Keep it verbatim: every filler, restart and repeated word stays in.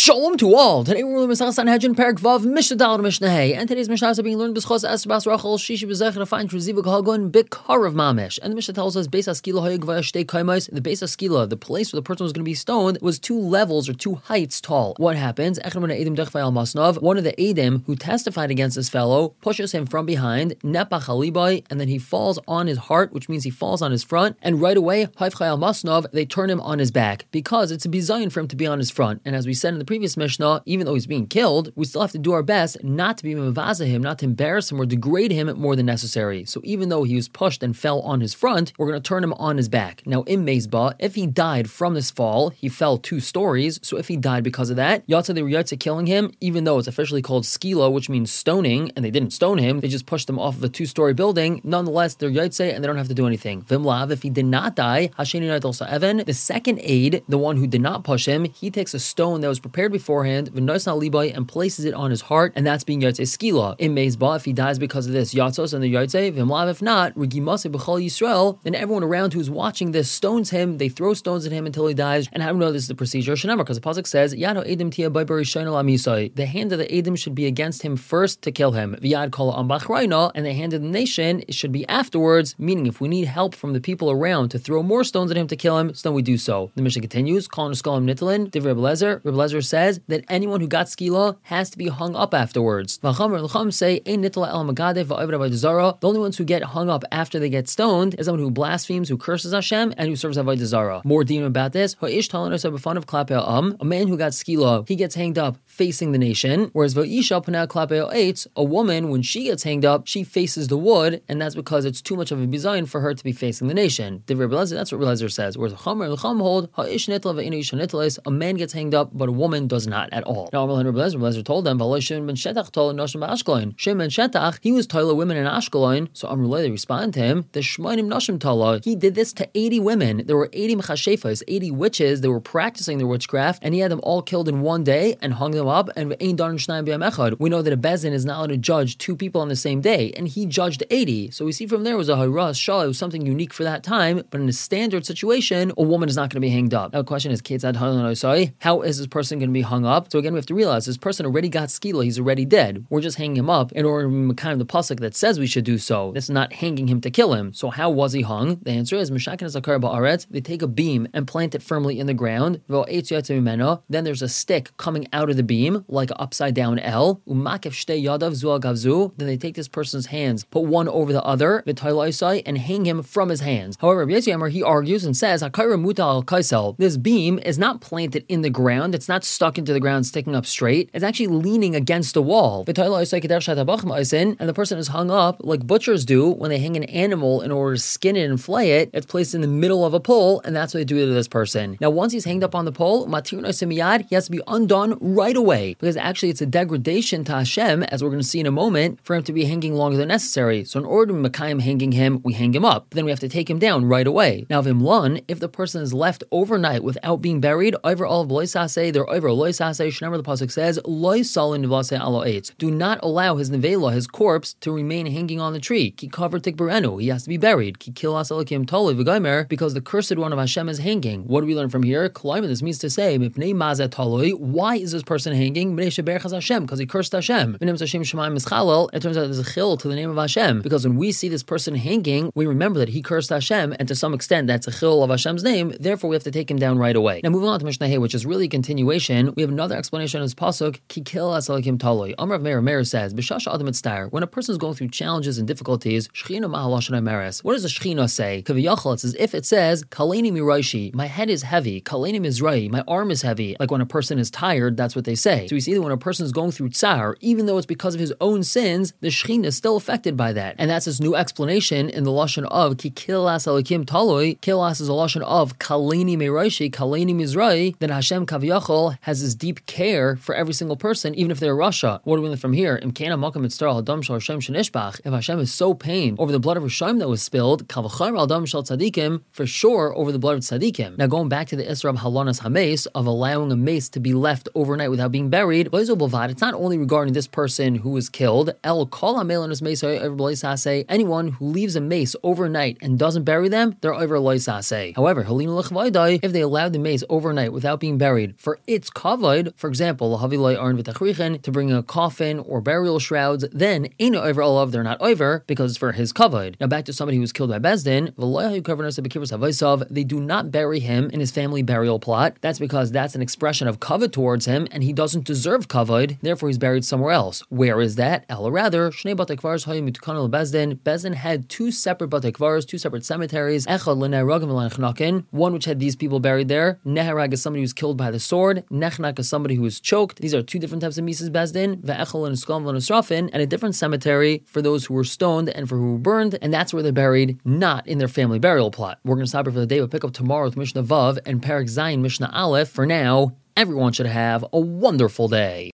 Shalom to all. Today we're learning Masechtas Sanhedrin, Perek Vav, Mishnah Daled, Mishnah Hey, and today's Mishnahs are being learned b'schos Esther Bas Rachel Shishi B'Zechar to find Treziva G'Hagon B'Karav Mamish. And the Mishnah tells us Beis Haskila Hayig Vaya Shtei Kaimos. The Beis Haskila, the place where the person was going to be stoned, was two levels or two heights tall. What happens? One of the Edim who testified against this fellow pushes him from behind, Nepach Halibai, and then he falls on his heart, which means he falls on his front, and right away, Haif Chayal Masnov, they turn him on his back because it's a bizayon for him to be on his front. And as we said in the previous Mishnah, even though he's being killed, we still have to do our best not to be mavaza him, not to embarrass him or degrade him more than necessary. So even though he was pushed and fell on his front, we're going to turn him on his back. Now in Mezbah, if he died from this fall, he fell two stories, so if he died because of that, Yatsa they were Yatsa killing him, even though it's officially called skila, which means stoning, and they didn't stone him, they just pushed him off of a two-story building. Nonetheless, they're Yatsa and they don't have to do anything. Vimlav, if he did not die, Hasheni Nait also Evan, the second aid, the one who did not push him, he takes a stone that was prepared beforehand, and places it on his heart, and that's being Yotze Skila. In Mezbah, if he dies because of this, Yatzos and the Yotze, Vimlav, if not, Regimase B'chol Yisrael, then everyone around who's watching this stones him, they throw stones at him until he dies. And how do we know this is the procedure? Shanamar, because the Pasuk says, Yado Edim Tia Baibari Shainal Amisai. The hand of the Edim should be against him first to kill him. Viad Kol Ambachraina, and the hand of the nation it should be afterwards, meaning if we need help from the people around to throw more stones at him to kill him, so then we do so. The Mishnah continues, Kol Neskalim Nitalin, Div Reb Lezer. Reb Lezer says that anyone who got skila has to be hung up afterwards. The say, the only ones who get hung up after they get stoned is someone who blasphemes, who curses Hashem, and who serves Avodah Zarah. More deem about this, a man who got skila, he gets hanged up facing the nation, whereas a woman, when she gets hanged up, she faces the wood, and that's because it's too much of a bizayon for her to be facing the nation. That's what Relezer says. Whereas hold, a man gets hanged up, but a woman does not at all. Now, Relezer told them, Shimon ben Shetach told Shimon ben Shetach, he was tola women in Ashkelon, so Amrullah, they respond to him, the Shmoinim Nashim Tala, he did this to eighty women. There were eighty mechashefas, eighty witches that were practicing their witchcraft, and he had them all killed in one day and hung them up, and we know that a bezin is not allowed to judge two people on the same day, and he judged eighty. So we see from there was a haras shah, it was something unique for that time, but in a standard situation, a woman is not going to be hanged up. Now the question is, how is this person going to be hung up? So again, we have to realize this person already got skila, he's already dead. We're just hanging him up in order to be kind of the pasuk that says we should do so. That's not hanging him to kill him. So how was he hung? The answer is they take a beam and plant it firmly in the ground. Then there's a stick coming out of the beam, like an upside down L. Then they take this person's hands, put one over the other, and hang him from his hands. However, he argues and says this beam is not planted in the ground, it's not stuck into the ground sticking up straight, it's actually leaning against the wall. And the person is hung up like butchers do when they hang an animal in order to skin it and flay it. It's placed in the middle of a pole, and that's what they do to this person. Now, once he's hanged up on the pole, he has to be undone right away, because actually it's a degradation to Hashem, as we're going to see in a moment, for him to be hanging longer than necessary. So in order to Makayim hanging him, we hang him up. But then we have to take him down right away. Now, Vimlan, if the person is left overnight without being buried, over all of Loisase, they're over Loisase, Shnemer, the Pasuk says, Loisalin Nivase alo eitz. Do not allow his nevela, his corpse, to remain hanging on the tree. Ki cover tikberenu, he has to be buried. Ki kilas alakim toli v'gaimer, because the cursed one of Hashem is hanging. What do we learn from here? Kalaima, this means to say, mipnei mazet taloi, why is this person hanging? B'nei sheberchas Hashem, because he cursed Hashem. V'nem Hashem shemayim mischalel, it turns out there's a chil to the name of Hashem, because when we see this person hanging, we remember that he cursed Hashem, and to some extent that's a chil of Hashem's name, therefore we have to take him down right away. Now moving on to Mishnah Hey, which is really a continuation, we have another explanation of this pasuk, ki kilas alakim taloi. Amar of Meir, Meir says, B'shasha adam etztar, when a person is going through challenges and difficulties, Shechina mahalashon meres. What does the Shechina say? Kaviyachal, it's as if it says, Kaleni miraishi, my head is heavy, Kaleni mizrai, my arm is heavy. Like when a person is tired, that's what they say. So we see that when a person is going through tsar, even though it's because of his own sins, the Shechina is still affected by that. And that's this new explanation in the lashon of ki kilas alakim taloi. Kilas is a lashon of Kaleni miraishi, Kaleni mizrai. Then Hashem Kaviyachal has this deep care for every single person, even if they're Russia. What do we learn from here? If Hashem is so pained over the blood of Rishayim that was spilled, for sure over the blood of tzaddikim. Now going back to the Isra of Halanas Hames, of allowing a mace to be left overnight without being buried, it's not only regarding this person who was killed, anyone who leaves a mace overnight and doesn't bury them, they're over loisase. However, if they allowed the mace overnight without being buried for its kavod, for example, haviloi arn v'tachrichin, to bring a coffin or burial shrouds, then ain't over olav, they're not over because it's for his kavod. Now back to somebody who was killed by Bezdin, they do not bury him in his family burial plot. That's because that's an expression of kavod towards him, and he doesn't deserve kavod. Therefore, he's buried somewhere else. Where is that? Ella rather, Shnei Batei Kvaros hayu mitukanel Bezdin. Bezdin had two separate Batei Kvaros, two separate cemeteries. Echad l'neharagim v'l'nechnakin. One which had these people buried there. Neharag is somebody who was killed by the sword. Nechnak is somebody who was choked. These are two different types of Mises Bezdin. Ve'echad l'neskam v'nesrafin, and a different cemetery for those who were stoned and for who were burned, and that's where they're buried, not in their family burial plot. We're going to stop here for the day. We'll pick up tomorrow with Mishnah Vav and Perek Zayin Mishnah Aleph. For now, everyone should have a wonderful day.